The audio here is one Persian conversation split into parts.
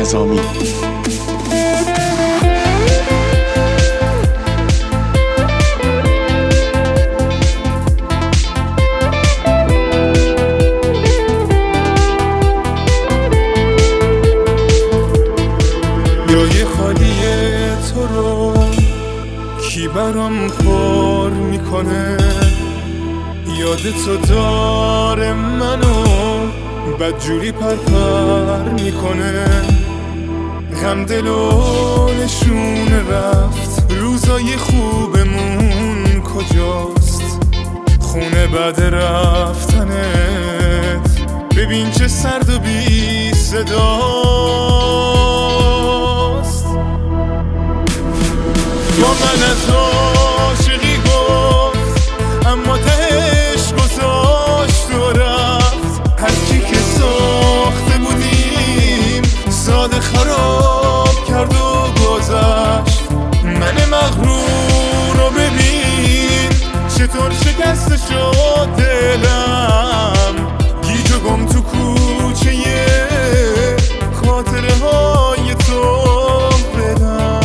نظامی. جای خالی تو رو کی برام پر میکنه؟ یاد تو داره منو بدجوری پرپر میکنه. غم دل و نشون رفت، روزای خوبمون کجاست؟ خونه بعد رفتنت ببین چه سرد و بی صداست. با من از عاشقی گفت اما تهش گذاشت و رفت. هرچی که ساخته بودیم ساده خراب کرد و گذشت. من مغرور رو ببین چطور شکسته شد دلم، گیج و گم تو کوچه خاطره های تو بدم.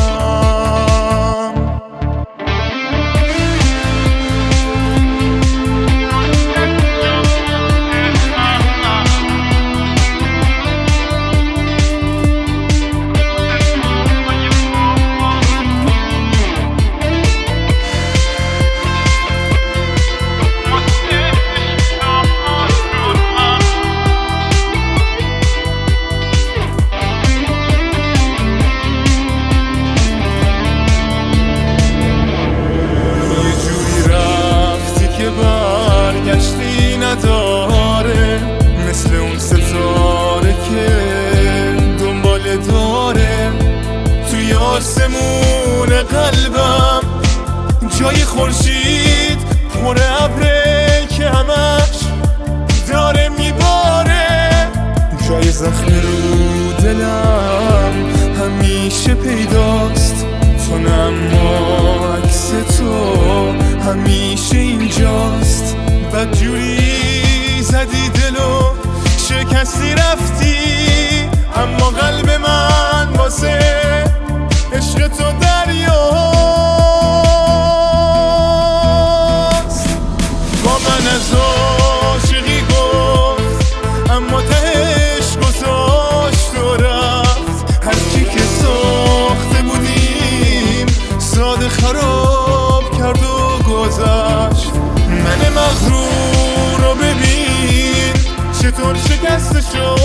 برگشتی نداره مثل اون ستاره که دنبال داره توی آسمون قلبم. جای خورشید پر ابره که همش داره میباره. جای زخم رو دلم همیشه پیداست تو، اما عکس تو همیشه اینجاست. بدجوری زدی دلو شکستی رفتی، اما قلب من واسه عشق تو دریاست. با من از عاشقی گفت اما تهش گذاشت و رفت. هرچی که ساخته بودیم ساده خراب کرد و گذشت. من مغرور رو ببین چطور شکسته شد